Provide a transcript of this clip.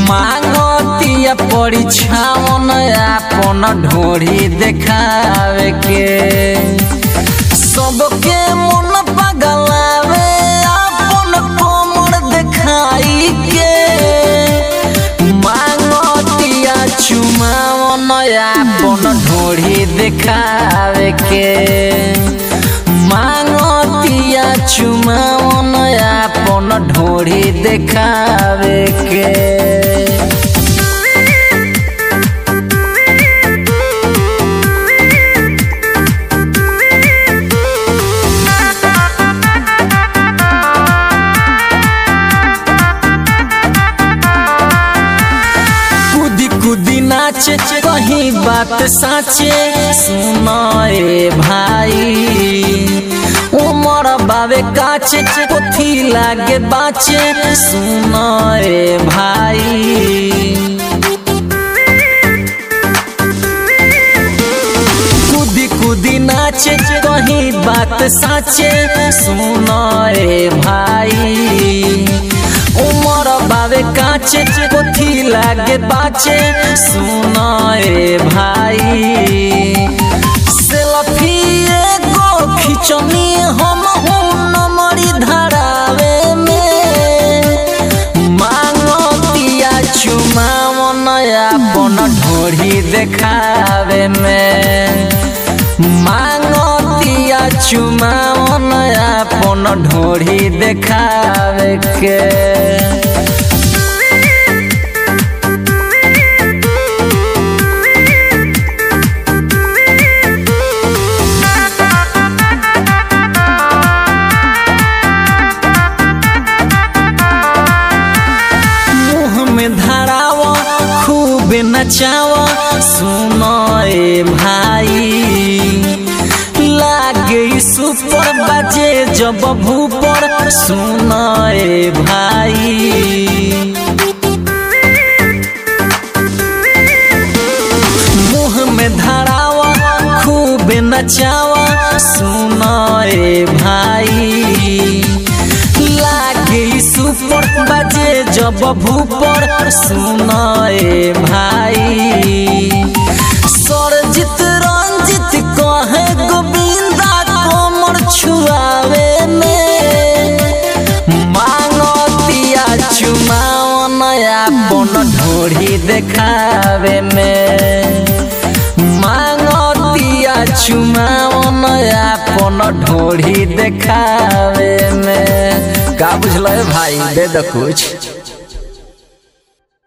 मांगतिया परीक्षावन अपन ढोरी देखावे के सबके मन पगलावे अपन कोमर देखाई के मांगतिया चुमावन अपन ढोरी देखावे के मांगतिया चुमावन अपन ढोरी देखावे के। कूदी नाचे कहीं बात साचे सुनाए भाई उमर बावे काचे पोथी लागे बाचे सुनाए भाई कूदी नाचे कहीं बात साचे सुनाए भाई उमर बावे काचे पोथी लागे बाचे सुनाए भाई सेल्फी एगो खिचनी हम नमरी धरावे में मांगतिया चुमावन अपन ढोरी देखावे में मांगतिया चुमावन अपन ढोरी देखावे के। धरावा खूब नचावा सुनाए भाई लागे सुपर बाजे जब भूपर सुनाए भाई मुँह में धरावा खूब नचावा सुनाए भाई लागे सुपर बाजे जब भूपर सुनाए भाई सरजित रंजित कहे गोविंदा कोमर छुआवे में मांगतिया चुमावन अपन ढोरी देखावे में मांगतिया चुमावन अपन ढोरी देखावे में। का बुझल भाई दे दो कुछ।